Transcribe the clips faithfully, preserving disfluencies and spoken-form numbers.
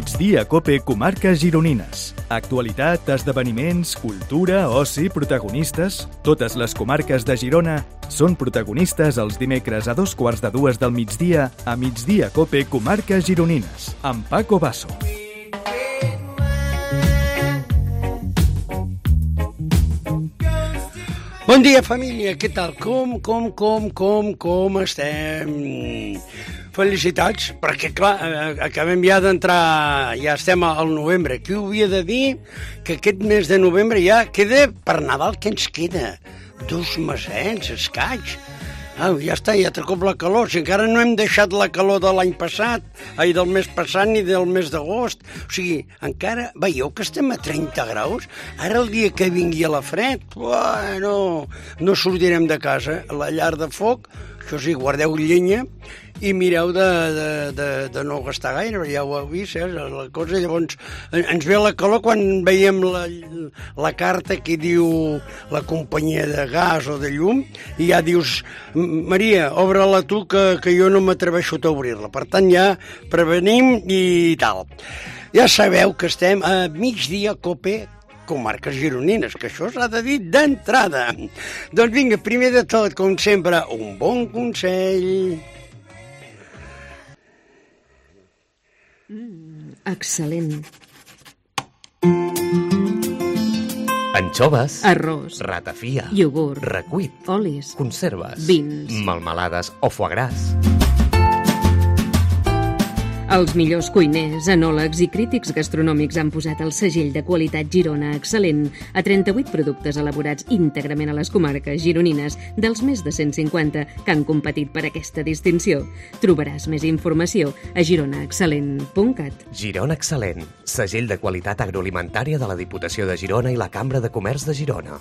Migdia Cope Comarques Gironines. Actualitat, esdeveniments, cultura, oci, protagonistes... Totes les comarques de Girona són protagonistes els dimecres a dos quarts de dues del migdia a Migdia Cope Comarques Gironines, amb Paco Basso. Bon dia, família, què tal? Com, com, com, com, com estem? Felicitats, perquè, clar, acabem ja d'entrar, ja estem al novembre. Qui ho havia de dir que aquest mes de novembre ja queda per Nadal? Què ens queda? Dos mesets, escaig. Ah, ja està, ja t'acop la calor. Si encara no hem deixat la calor de l'any passat, ai, del mes passat ni del mes d'agost. O sigui, encara veieu que estem a trenta graus? Ara el dia que vingui a la fred, bueno, no sortirem de casa. A la llar de foc, això sí, guardeu llenya i mireu de, de, de, de no gastar gaire, ja ho heu vist, eh? La cosa, llavors ens ve la calor quan veiem la, la carta que diu la companyia de gas o de llum i ja dius, Maria, obre-la tu que, que jo no m'atreveixo a obrir-la. Per tant, ja prevenim i tal. Ja sabeu que estem a Migdia Cope Comarques Gironines, que això s'ha de dir d'entrada. Doncs vinga, primer de tot, com sempre, un bon consell. Mm, excel·lent. Anxoves, arròs, ratafia, iogurt, recuit, olis, conserves, vins, melmelades o foie gras. Els millors cuiners, enòlegs i crítics gastronòmics han posat el segell de qualitat Girona Excel·lent a trenta-vuit productes elaborats íntegrament a les comarques gironines dels més de cent cinquanta que han competit per aquesta distinció. Trobaràs més informació a girona excel·lent punt cat. Girona Excel·lent, segell de qualitat agroalimentària de la Diputació de Girona i la Cambra de Comerç de Girona.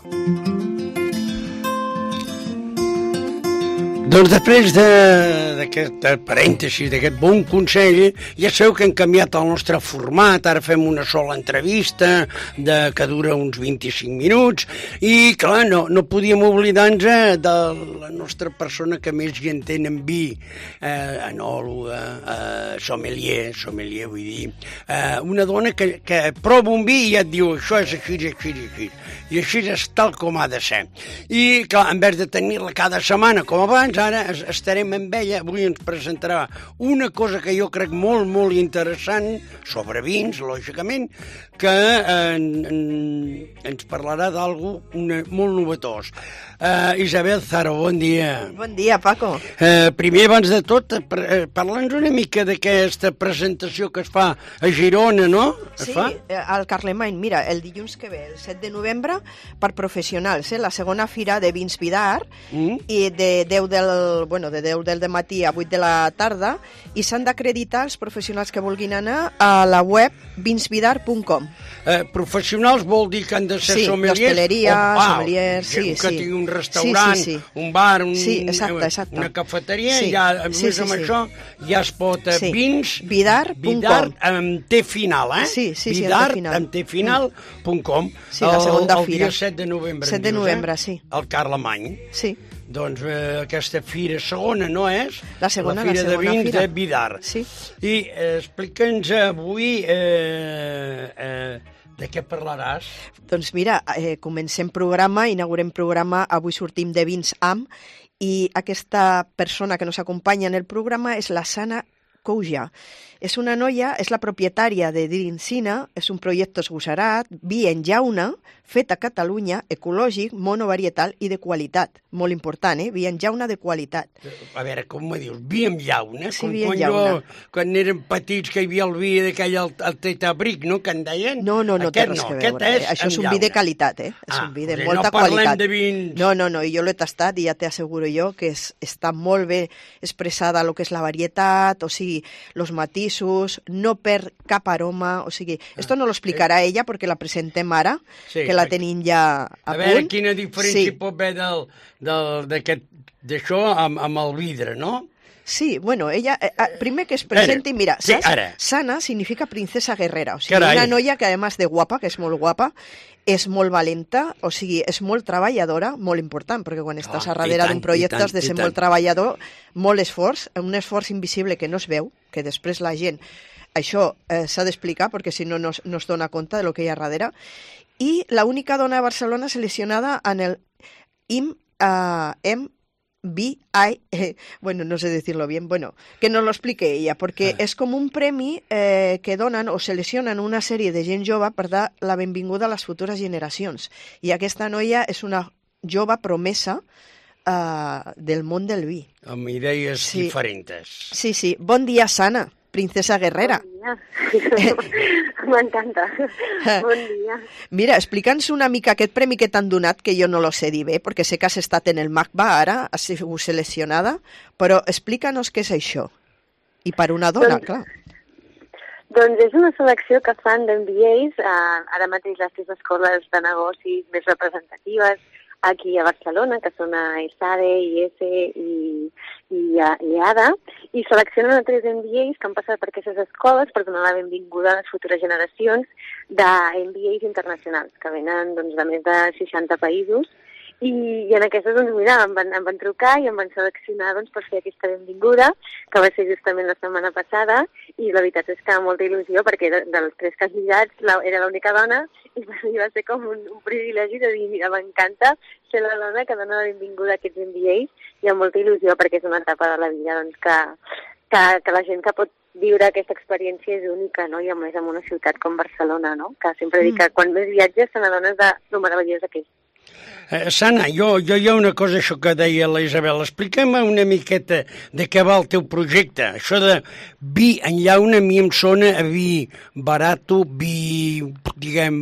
Doncs després d'aquest parèntesi, d'aquest bon consell, ja sabeu que hem canviat el nostre format, ara fem una sola entrevista de, que dura uns vint-i-cinc minuts i, clar, no, no podíem oblidar-nos de la nostra persona que més hi entén en vi, eh, enòloga, eh, sommelier, sommelier vull dir, eh, una dona que, que prova un vi i ja et diu això és així, així, així, i així és tal com ha de ser. I, clar, en vez de tenir-la cada setmana com abans, ara estarem amb ella, avui ens presentarà una cosa que jo crec molt, molt interessant, sobre vins, lògicament, que eh, en, ens parlarà d'algú molt novetós. Uh, Isabel Zaro, bon dia. Bon dia, Paco. Uh, primer, abans de tot, uh, parla'ns una mica d'aquesta presentació que es fa a Girona, no? Es sí, fa? al Carlemany. Mira, el dilluns que ve, el set de novembre, per professionals, eh? La segona fira de vins Vidar, mm. i de deu del, bueno, de deu del matí a vuit de la tarda, i s'han d'acreditar els professionals que vulguin anar a la web vins vidar punt com. Uh, professionals vol dir que han de ser sí, sommeliers? d'hostaleria, oh, sommeliers, sí, que sí. tingui un restaurant, sí, sí, sí. un bar, un, sí, exacte, exacte. una cafeteria, sí. i ja, a sí, més sí, amb sí. això ja es pot uh, sí. vins vidar punt com. Vidar amb T final, eh? Sí, sí, sí, Vidar amb T final. amb T final punt com. Sí, la segunda el, el fira. dia set de novembre. set de novembre, dius, eh? sí. Al Carlemany. Sí. Doncs eh, aquesta fira segona, no és? La segona, la fira la segona de vins fira. de Vidar. Sí. I eh, explica'ns avui eh, eh, de què parlaràs. Doncs mira, eh, comencem programa, inaugurem programa, avui sortim de vins amb, i aquesta persona que ens acompanya en el programa és la Sana Couja. És una noia, és la propietària de Drincina, és un projecte esgosserat, vi en llauna, fet a Catalunya, ecològic, monovarietal i de qualitat. Molt important, eh? Vi en llauna de qualitat. A veure, com me dius? Vi en llauna? Sí, com vi en quan llauna. Jo, quan érem petits, que hi havia el vi d'aquell el, el tetabric, no?, que en deien? No, no, no aquest té res no, que veure. és Això és un llauna. vi de qualitat, eh? És ah, un vi de o sigui, molta no parlem qualitat. de vins... No, no, no, i jo l'he tastat i ja t'asseguro jo que és, està molt bé expressada el que és la varietat, o sigui, els matisos, no perd cap aroma, o sigui, ah, esto no lo explicarà eh? ella perquè la presentem ara, sí, que la tenim ja a, a punt. A veure quina diferència sí. pot haver del, del, d'aquest, d'això amb, amb el vidre, no? Sí, bueno, ella, eh, primer que es presenti, mira, sí, saps? Ara. Sana significa princesa guerrera, o sigui, Carai. Una noia que además de guapa, que és molt guapa, és molt valenta, o sigui, és molt treballadora, molt important, perquè quan estàs ah, a darrere d'un projecte has de ser molt treballador, molt esforç, un esforç invisible que no es veu, que després la gent Això eh, s'ha d'explicar perquè si no, no, no es dona compte de lo que hi ha darrere. I l'única dona de Barcelona seleccionada en el I M, uh, M B I, eh, bueno, no sé decirlo bien, bueno, que nos lo explique ella, perquè ah. és com un premi eh, que donen o seleccionen una sèrie de gent jove per dar la benvinguda a les futures generacions. I aquesta noia és una jove promesa uh, del món del vi. Amb idees sí. diferents. Sí, sí. Bon dia, Sana, princesa guerrera. Bon dia. M'encanta. Bon dia. Mira, explica'ns una mica aquest premi que t'han donat, que jo no lo sé dir bé, perquè sé que has estat en el MACBA ara, has sigut seleccionada, però explica'ns què és això. I per una dona, doncs, clar. Doncs és una selecció que fan d'M B As, eh, ara mateix les tres escoles de negocis més representatives aquí a Barcelona, que són a ESADE, I E S E i, i, i A D A, i seleccionen a tres M B As que han passat per aquestes escoles per donar la benvinguda a les futures generacions de M B As internacionals, que venen doncs, de més de seixanta països, i, i en aquestes, doncs, mira, em van, em van trucar i em van seleccionar doncs, per fer aquesta benvinguda, que va ser justament la setmana passada, i la veritat és que molta il·lusió, perquè de, dels tres candidats la, era l'única dona, i per mi va ser com un, un privilegi de dir, mira, m'encanta ser la dona que dona la benvinguda a aquests M B As, i amb molta il·lusió, perquè és una etapa de la vida doncs, que, que, que la gent que pot viure aquesta experiència és única, no? I a més en una ciutat com Barcelona, no? Que sempre dic que quan més viatges te n'adones de lo meravellós que és. Eh, Sana, jo, jo hi ha una cosa, això que deia la Isabel, explica'm una miqueta de què va el teu projecte. Això de vi en llauna a mi em sona a vi barato, vi, diguem,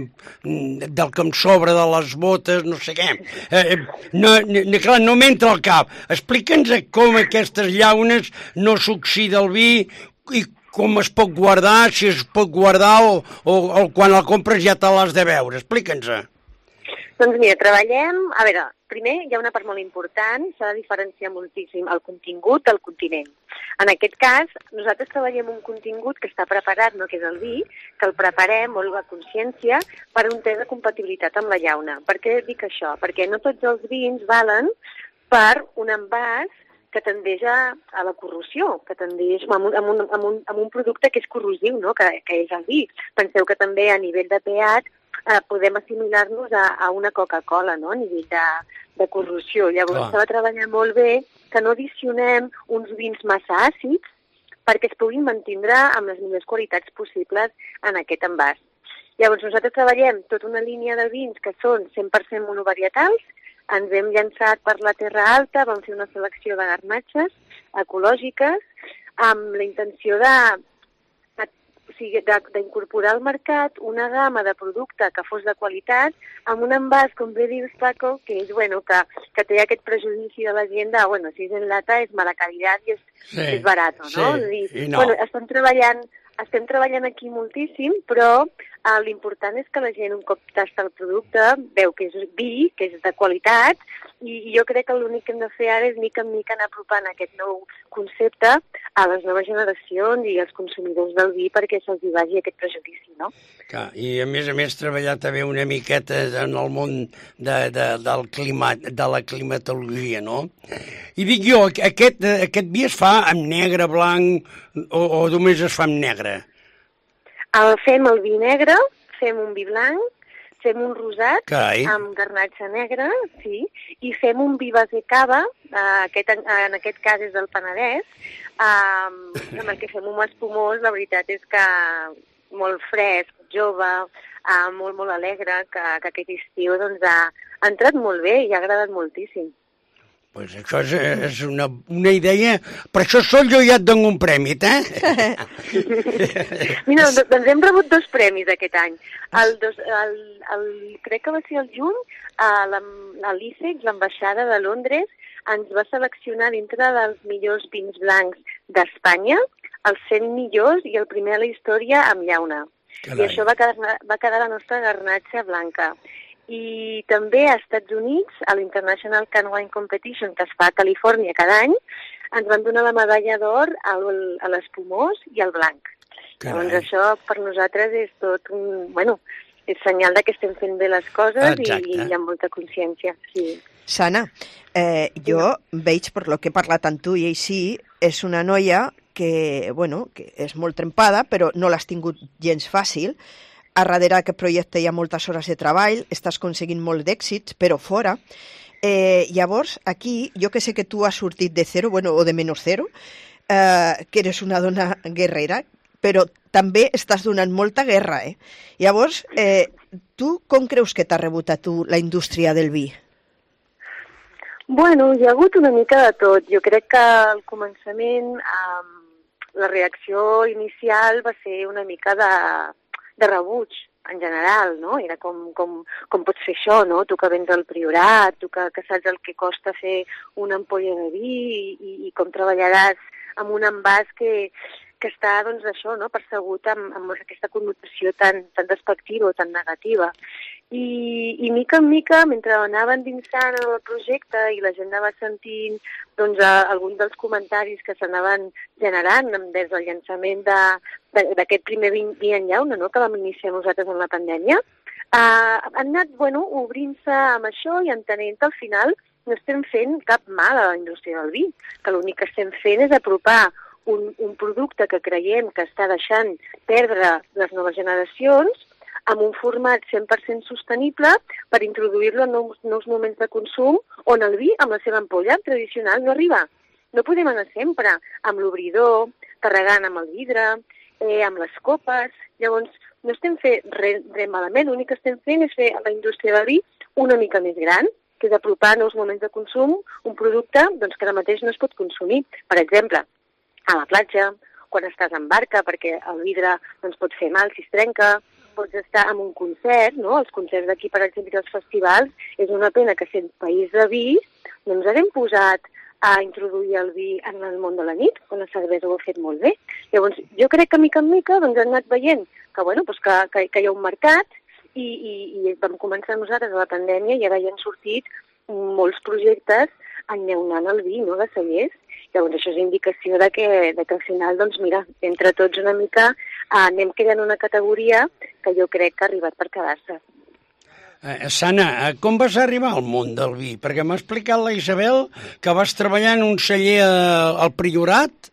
del que em sobra de les botes, no sé què. Eh, no, no, clar, no m'entra al cap. Explica'ns com aquestes llaunes no s'oxida el vi i com es pot guardar, si es pot guardar o, o, o quan la compres ja te l'has de veure. Explica'ns-ho. Doncs mira, treballem... A veure, primer hi ha una part molt important, s'ha de diferenciar moltíssim el contingut del continent. En aquest cas, nosaltres treballem un contingut que està preparat, no que és el vi, que el preparem, molt a consciència, per un test de compatibilitat amb la llauna. Per què dic això? Perquè no tots els vins valen per un envàs que tendeix a, a la corrosió, que tendeix a un, a un, a un, a un producte que és corrosiu, no? que, que és el vi. Penseu que també a nivell de pH eh, podem assimilar-nos a, a una Coca-Cola, no? A nivell de, de corrosió. Llavors s'ha de treballar molt bé que no addicionem uns vins massa àcids perquè es puguin mantindre amb les millors qualitats possibles en aquest envàs. Llavors nosaltres treballem tota una línia de vins que són cent per cent monovarietals. Ens hem llançat per la Terra Alta, vam fer una selecció de garnatxes ecològiques amb la intenció de, de, o sigui, de, d'incorporar al mercat una gamma de producte que fos de qualitat amb un envàs, com bé dius, Paco, que és, bueno, que, que té aquest prejudici de la gent de, bueno, si és en lata és mala qualitat i és, sí, és barat, no? Sí, dir, i no. Bueno, estem treballant, estem treballant aquí moltíssim, però eh, l'important és que la gent, un cop tasta el producte, veu que és vi, que és de qualitat, i, i jo crec que l'únic que hem de fer ara és mica en mica anar apropant aquest nou concepte a les noves generacions i als consumidors del vi perquè se'ls hi vagi aquest prejudici, no? Clar, i a més a més treballar també una miqueta en el món de, de, del climat, de la climatologia, no? I dic jo, aquest, aquest vi es fa amb negre, blanc, o, o només es fa amb negre? El, fem el vi negre, fem un vi blanc, fem un rosat Carai. amb garnatxa negra, sí, i fem un vi base cava, eh, aquest, en aquest cas és del Penedès, eh, amb el que fem un espumós, la veritat és que molt fresc, jove, eh, molt, molt alegre, que, que aquest estiu doncs, ha, ha entrat molt bé i ha agradat moltíssim. Pues això és, és una, una idea... Per això sol jo ja et dono un premi, eh? Mira, doncs hem rebut dos premis aquest any. El dos, el, el, crec que va ser el juny, l'I C E X, l'ambaixada de Londres, ens va seleccionar dintre dels millors vins blancs d'Espanya, els cent millors i el primer a la història amb llauna. Carai. I això va quedar, va quedar la nostra garnatxa blanca. I també a Estats Units, a l'International Can Wine Competition, que es fa a Califòrnia cada any, ens van donar la medalla d'or a l'espumós i al blanc. Carai. Llavors això per nosaltres és tot un... Bueno, és senyal de que estem fent bé les coses i, Exacte. i hi ha molta consciència, sí. Sana, eh, jo veig, per lo que he parlat amb tu i així, és una noia que, bueno, que és molt trempada, però no l'has tingut gens fàcil. A darrere d'aquest projecte hi ha moltes hores de treball, estàs aconseguint molt d'èxits, però fora. Eh, llavors, aquí, jo que sé que tu has sortit de zero, bueno, o de menys zero, eh, que eres una dona guerrera, però també estàs donant molta guerra, eh? Llavors, eh, tu com creus que t'ha rebut a tu la indústria del vi? Bueno, hi ha hagut una mica de tot. Jo crec que al començament eh, la reacció inicial va ser una mica de, de rebuig, en general, no? Era com, com, com pots fer això, no? Tu que vens al Priorat, tu que, que saps el que costa fer una ampolla de vi i, i com treballaràs amb un envàs que, que està, doncs, això, no? Persegut amb, amb aquesta connotació tan, tan despectiva o tan negativa. I, i mica en mica, mentre anava endinsant en el projecte i la gent anava sentint doncs, alguns dels comentaris que s'anaven generant des del llançament d'aquest primer vi en llauna, no?, que vam iniciar nosaltres en la pandèmia, eh, han anat bueno, obrint-se amb això i entenent que al final no estem fent cap mal a la indústria del vi, que l'únic que estem fent és apropar un, un producte que creiem que està deixant perdre les noves generacions amb un format cent per cent sostenible per introduir-lo en nous, nous moments de consum on el vi amb la seva ampolla tradicional no arriba. No podem anar sempre amb l'obridor, carregant amb el vidre, eh, amb les copes. Llavors, no estem fent res, res malament, l'únic que estem fent és fer a la indústria del vi una mica més gran, que és apropar a nous moments de consum un producte doncs, que ara mateix no es pot consumir. Per exemple, a la platja, quan estàs en barca, perquè el vidre doncs, pot fer mal si es trenca, pots estar en un concert, no? Els concerts d'aquí, per exemple, els festivals, és una pena que sent país de vi no ens haguem posat a introduir el vi en el món de la nit, quan la cervesa ho ha fet molt bé. Llavors, jo crec que mica en mica doncs, hem anat veient que, bueno, doncs que, que, que hi ha un mercat i, i, i vam començar nosaltres a la pandèmia i ara hi han sortit molts projectes enllaunant el vi, no?, de cellers. Llavors, això és indicació de que, de que al final, doncs, mira, entre tots una mica eh, anem creant una categoria que jo crec que ha arribat per quedar-se. Eh, Sana, com vas arribar al món del vi? Perquè m'ha explicat la Isabel que vas treballar en un celler al Priorat.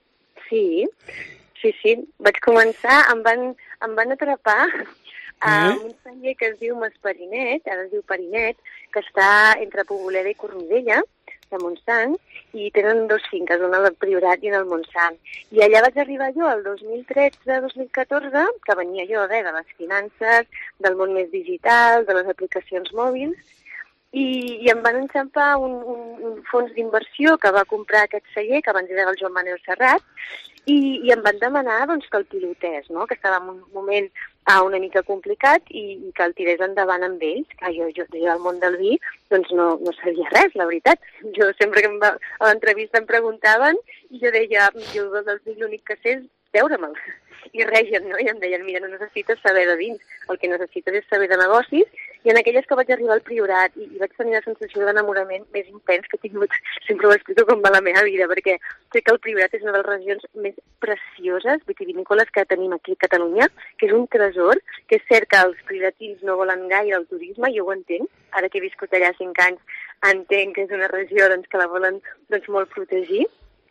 Sí, sí, sí. Vaig començar, em van, em van atrapar a eh? un celler que es diu Masperinet, ara es diu Perinet, que està entre Poboleda i Cornudella, de Montsant, i tenen dos finques, una al Priorat i una al Montsant. I allà vaig arribar jo el dos mil tretze dos mil catorze, que venia jo de, de les finances, del món més digital, de les aplicacions mòbils, i, i em van enxampar un, un, un fons d'inversió que va comprar aquest celler, que abans era el Joan Manel Serrat, i, i em van demanar doncs, que el pilotés, no? Que estava en un moment ah, una mica complicat i, i que el tirés endavant amb ells. Que jo, jo, jo al món del vi doncs no, no sabia res, la veritat. Jo sempre que em va, a l'entrevista em preguntaven i jo deia, jo del vi l'únic que sé és veure-me'l. I reien, no? I em deien, mira, no necessites saber de vins, el que necessites és saber de negocis. I en aquelles que vaig arribar al Priorat i, i vaig tenir la sensació d'enamorament més intens que he tingut, sempre ho explico com va la meva vida, perquè crec que el Priorat és una de les regions més precioses vitivinícoles que tenim aquí a Catalunya, que és un tresor, que és cert que els prioratins no volen gaire el turisme, jo ho entenc, ara que he viscut allà cinc anys, entenc que és una regió doncs, que la volen doncs, molt protegir.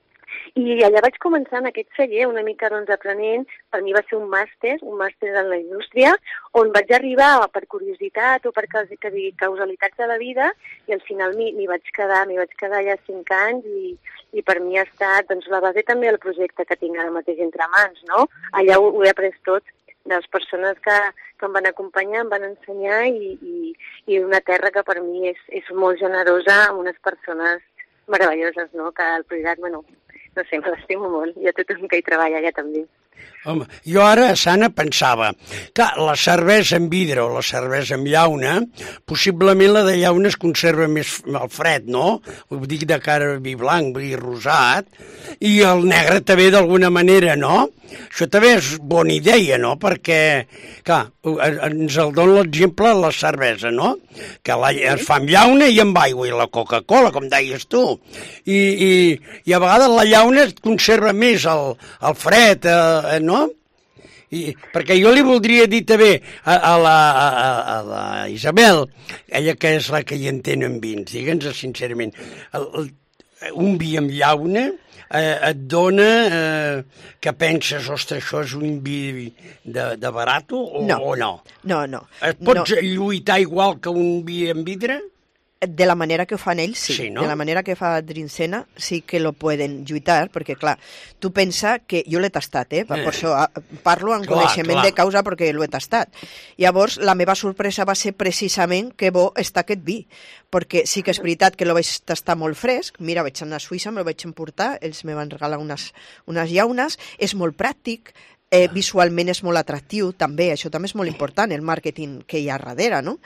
I allà vaig començar en aquest celler una mica doncs, aprenent, per mi va ser un màster, un màster en la indústria, on vaig arribar per curiositat o per causalitats de la vida i al final m'hi vaig quedar, m'hi vaig quedar allà cinc anys i, i per mi ha estat doncs, la base també del projecte que tinc ara mateix entre mans, no? Allà ho, ho he après tot de les persones que, que em van acompanyar, em van ensenyar i, i, i una terra que per mi és, és molt generosa amb unes persones meravelloses, no? Que el Priorat, bueno, no sé, me l'estimo molt. Hi ha tothom que hi treballa allà també. Home, jo ara, Sana, pensava que la cervesa en vidre o la cervesa en llauna, possiblement la de llauna es conserva més al fred, no? Ho dic de cara a vi blanc, vi rosat, i el negre també d'alguna manera, no? Això també és bona idea, no? Perquè, clar, ens el dona l'exemple la cervesa, no? Que la, es fa amb llauna i amb aigua, i la Coca-Cola, com deies tu. I, i, i a vegades la llauna es conserva més al, al fred, eh, no? I, perquè jo li voldria dir també a, a, la, a, a la Isabel, ella que és la que hi entén en vins, digue'ns sincerament, el, el, un vi amb llauna eh, et dona eh, que penses, ostres, això és un vi de, de barato o no. o no? No, no. Et pots no. lluitar igual que un vi en vidre? De la manera que ho fan ells, sí. Sí, no? De la manera que fa Drincena, sí que lo poden lluitar, perquè, clar, tu pensa que jo l'he tastat, eh? Per Eh. això parlo en Clar, coneixement clar. de causa perquè l'ho he tastat. Llavors, la meva sorpresa va ser precisament que bo està aquest vi, perquè sí que és veritat que lo vaig tastar molt fresc. Mira, vaig anar a Suïssa, me lo vaig emportar, ells me van regalar unes, unes llaunes, és molt pràctic, eh, visualment és molt atractiu, també, això també és molt important, el màrqueting que hi ha darrere, no?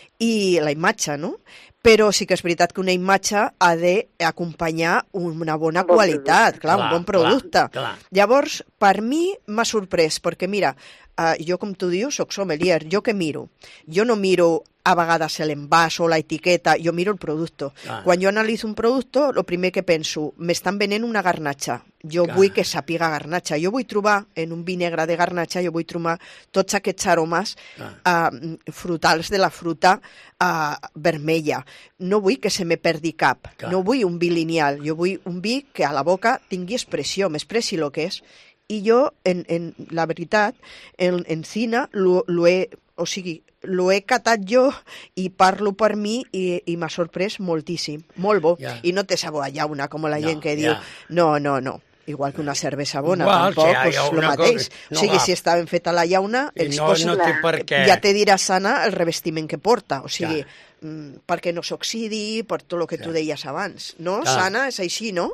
I la imatge, no? Però sí que és veritat que una imatge ha d'acompanyar una bona bon qualitat, producte. clar, un Clar, bon producte. clar, clar. Llavors, per mi m'ha sorprès, perquè mira, uh, jo com tu dius, soc sommelier, jo què miro? Jo no miro a vegades l'envàs o l'etiqueta, jo miro el producte. Ah. Quan jo analitzo un producte, el primer que penso, m'estan venent una garnatxa. Jo Clar. vull que sàpiga garnatxa. Jo vull trobar, en un vi negre de garnatxa, jo vull trobar tots aquests aromes uh, frutals de la fruta uh, vermella. No vull que se me perdi cap. Clar. No vull un vi lineal. Jo vull un vi que a la boca tingui expressió, m'expressi el que és. I jo, en, en la veritat, en, en cine, lo, lo he, o sigui, lo he catat jo i parlo per mi i, i m'ha sorprès moltíssim. Molt bo. Ja. I no té sabor a llauna, com la No, gent que ja. diu, no, no, no. Igual que una cervesa bona, Igual, tampoc, sí, hi ha pues, el una mateix. cosa- O no sigui, va. si està ben feta la llauna, I els no, posa- no té per què. ja te dirà sana el revestiment que porta. O sigui, Ja. mm, perquè no s'oxidi, per tot el que tu Ja. deies abans. No? Ja. Sana és així, no?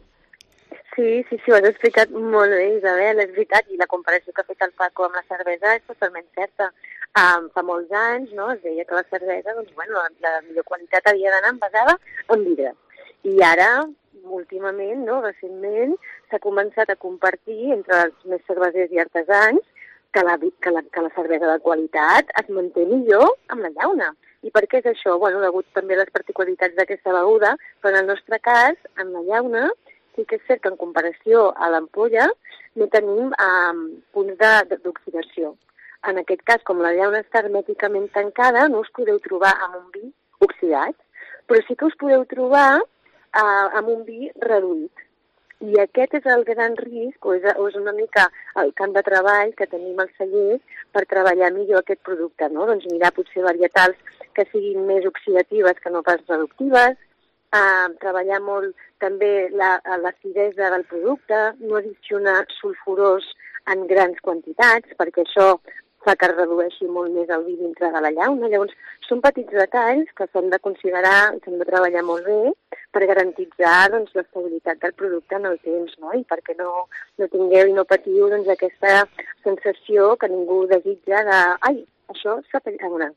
Sí, sí, sí, ho has explicat molt bé, Isabel, és veritat, i la comparació que ha fet el Paco amb la cervesa és totalment certa. Um, fa molts anys, no?, es deia que la cervesa, doncs, bueno, la, la millor qualitat havia d'anar envasada en vidre. I ara, últimament, no?, recentment, s'ha començat a compartir entre els més cervesers i artesans que la, que, la, que la cervesa de qualitat es manté millor amb la llauna. I per què és això? Bueno, degut també a les particularitats d'aquesta beguda, però en el nostre cas, amb la llauna, sí que és cert que en comparació a l'ampolla no tenim um, punts de- d'oxidació. En aquest cas, com la llauna està hermèticament tancada, no us podeu trobar amb un vi oxidat, però sí que us podeu trobar uh, amb un vi reduït. I aquest és el gran risc, o és, o és una mica el camp de treball que tenim als cellers per treballar millor aquest producte, no? Doncs mirar potser varietals que siguin més oxidatives que no pas reductives, uh, treballar molt també la- l'acidesa del producte, no adicionar sulfurós en grans quantitats, perquè això fa que es redueixi molt més el vi dintre de la llauna. Llavors, són petits detalls que s'han de considerar i s'han de treballar molt bé per garantitzar doncs, l'estabilitat del producte en el temps, no? I perquè no, no tingueu i no patiu doncs, aquesta sensació que ningú desitja de ai, això s'ha de llauna.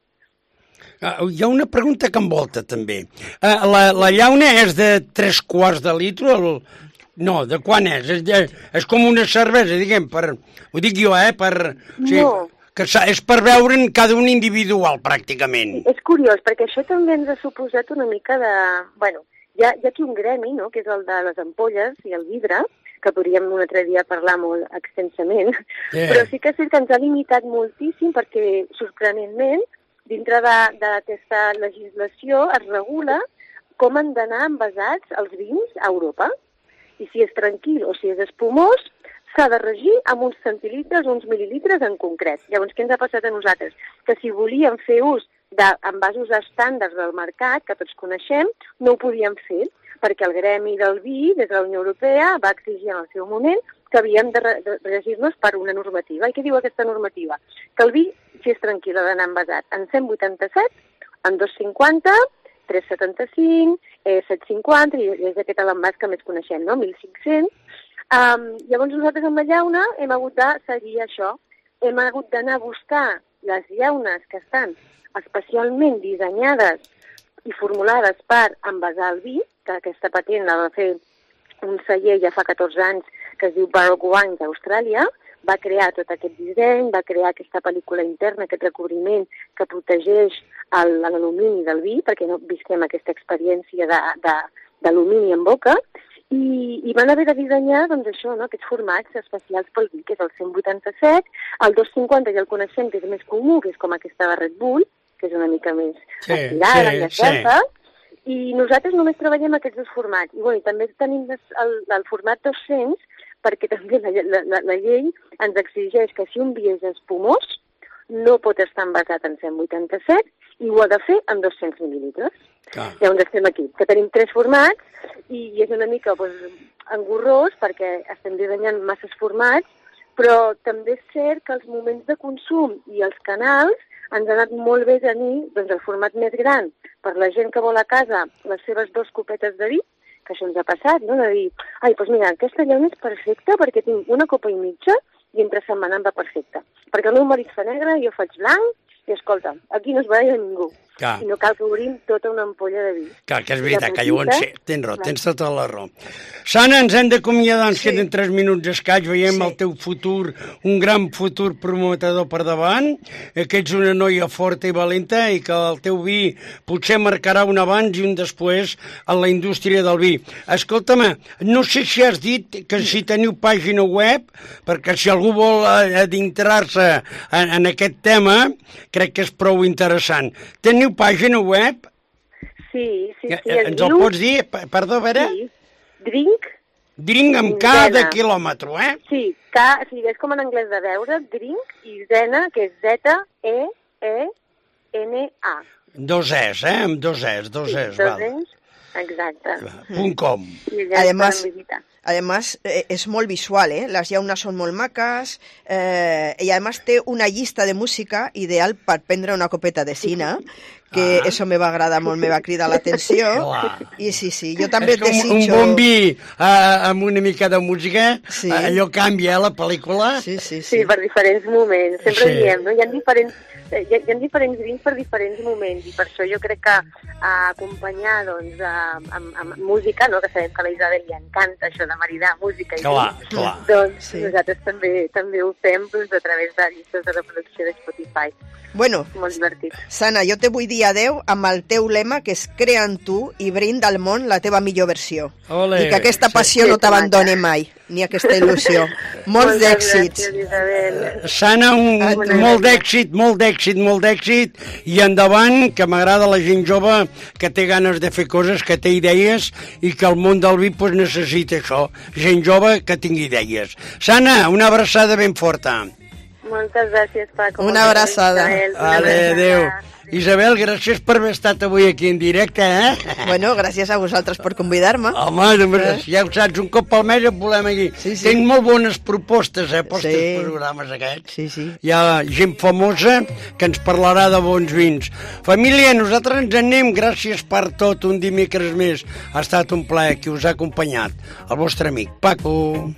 Uh, hi ha una pregunta que envolta, també. Uh, la, la llauna és de tres quarts de litre? El... No, de quan és? És, de, és com una cervesa, diguem, per... Ho dic jo, eh? Per, o sigui, No. que s'ha- és per veure'n cada un individual, pràcticament. És curiós, perquè això també ens ha suposat una mica de... Bueno, hi ha, hi ha aquí un gremi, no?, que és el de les ampolles i el vidre, que podríem un altre dia parlar molt extensament, Eh. però sí que sí que ens ha limitat moltíssim perquè, sorprenentment, dintre de- d'aquesta legislació es regula com han d'anar envasats els vins a Europa. I si és tranquil o si és espumós, s'ha de regir amb uns centilitres, uns mil·lilitres en concret. Llavors, què ens ha passat a nosaltres? Que si volíem fer ús d'envasos estàndards del mercat, que tots coneixem, no ho podíem fer, perquè el gremi del vi, des de la Unió Europea, va exigir en el seu moment que havíem de, re de regir-nos per una normativa. I què diu aquesta normativa? Que el vi, si és tranquil, ha d'anar envasat en cent vuitanta-set, en dos cents cinquanta, tres cents setanta-cinc, eh, set cents cinquanta, i és aquest l'envàs que més coneixem, no?, mil cinc-cents. Um, llavors nosaltres amb la llauna hem hagut de seguir això. Hem hagut d'anar a buscar les llaunes que estan especialment dissenyades i formulades per envasar el vi, que aquesta patent la va fer un celler ja fa catorze anys que es diu Baroque Wines d'Austràlia, va crear tot aquest disseny, va crear aquesta pel·lícula interna, aquest recobriment que protegeix l'alumini del vi, perquè no visquem aquesta experiència d'alumini en boca, i, i van haver de dissenyar doncs, això, no? Aquests formats especials pel vi, que és el cent vuitanta-set, el dos cinquanta ja el coneixem, que és més comú, que és com aquesta de Red Bull, que és una mica més sí, estirada sí, i esberta, sí. i nosaltres només treballem aquests dos formats. I, bueno, i també tenim el, el format dos-cents, perquè també la, la, la, la llei ens exigeix que si un vi és espumós, no pot estar envasat en cent vuitanta-set i ho ha de fer en dos-cents mil·lilitres. Clar. Llavors estem aquí, que tenim tres formats i és una mica doncs, engorrós perquè estem dissenyant masses formats, però també és cert que els moments de consum i els canals ens ha anat molt bé tenir doncs, el format més gran per la gent que vol a casa les seves dues copetes de vi, que això ens ha passat, no? De dir, ai, doncs mira, aquesta llauna és perfecta perquè tinc una copa i mitja i entre setmana em va perfecta. Perquè el meu marit fa negre, jo faig blanc, i escolta, aquí no es baralla ningú. Clar. I no cal que obrim tota una ampolla de vi. Clar, que és veritat, que llavors sí, tens raó, tens tota la raó. Sana, ens hem d'acomiadar, ens sí. queden tres minuts escaig, veiem sí. el teu futur, un gran futur prometedor per davant, que ets una noia forta i valenta i que el teu vi potser marcarà un abans i un després en la indústria del vi. Escolta'm, no sé si has dit que si teniu pàgina web, perquè si algú vol adentrar-se en, en aquest tema, crec que és prou interessant. Teniu pàgina web? Sí, sí, sí. Ens el pots dir? Perdó, a veure? Sí. Drink. Drink amb K de quilòmetre, eh? Sí, K, sí, és com en anglès de veure, drink, i Zena, que és Z E E N A. Dos Es, eh? Amb dos Es, dos sí, Es, dos val. Es, exacte. Punt com. I ja Además, visitar. Además, eh, es muy visual, ¿eh? Las llaunes son muy macas eh, y además té una llista de música ideal per prendre una copeta de cine, que ah. eso me va agradar molt, me va cridar l'atenció. I sí, sí, jo també et desitjo... Un bon vi uh, amb una mica de música, sí. allò canvia, eh, la pel·lícula. Sí, sí, sí. Sí, per diferents moments. Sempre sí. diem, no? Hi ha diferents... Hi ha, hi ha diferents vins per diferents moments i per això jo crec que a acompanyar doncs, a, amb, amb música, no? Que sabem que a la Isabel li encanta això de maridar música i clar, vins, clar. doncs sí. nosaltres també també ho fem doncs, a través de llistes de reproducció de Spotify. Bueno, molt divertit. Sana, jo te vull dir adeu amb el teu lema, que és crea en tu i brinda al món la teva millor versió. Olé. I que aquesta passió sí, no t'abandoni mai, ni aquesta il·lusió. Molts d'èxits. Sana, un, molt d'èxit, molt d'èxit, molt d'èxit, i endavant, que m'agrada la gent jove que té ganes de fer coses, que té idees, i que el món del vi pues, necessita això, gent jove que tingui idees. Sana, una abraçada ben forta. Moltes gràcies, Paco. Una abraçada. Vale, adéu. Isabel, gràcies per haver estat avui aquí en directe, eh? Bueno, gràcies a vosaltres per convidar-me. Home, eh? ja ho saps, un cop al mes et volem aquí. Sí, sí. Tinc molt bones propostes, eh, pels sí. teus programes aquests. Sí, sí. Hi ha gent famosa que ens parlarà de bons vins. Família, nosaltres ens anem. Gràcies per tot, un dimecres més. Ha estat un plaer que us ha acompanyat. El vostre amic, Paco.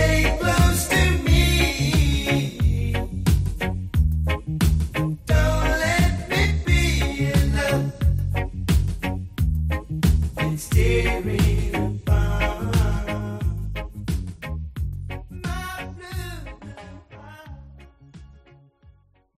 stay close to me. Don't let me be in love. It's tearing